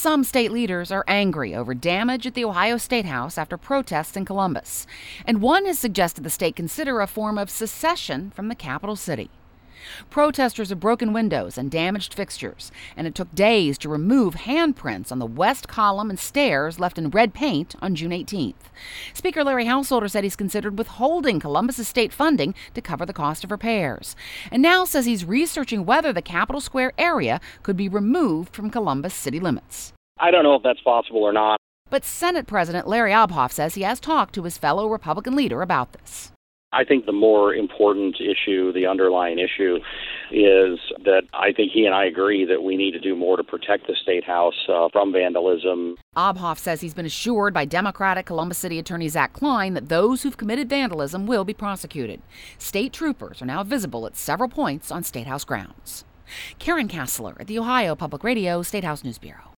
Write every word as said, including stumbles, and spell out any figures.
Some state leaders are angry over damage at the Ohio State House after protests in Columbus, and one has suggested the state consider a form of secession from the capital city. Protesters have broken windows and damaged fixtures, and it took days to remove handprints on the west column and stairs left in red paint on June eighteenth. Speaker Larry Householder said he's considered withholding Columbus's state funding to cover the cost of repairs, and now says he's researching whether the Capitol Square area could be removed from Columbus city limits. I don't know if that's possible or not. But Senate President Larry Obhoff says he has talked to his fellow Republican leader about this. I think the more important issue, the underlying issue, is that I think he and I agree that we need to do more to protect the State House uh, from vandalism. Obhoff says he's been assured by Democratic Columbus City Attorney Zach Klein that those who've committed vandalism will be prosecuted. State troopers are now visible at several points on State House grounds. Karen Kassler at the Ohio Public Radio State House News Bureau.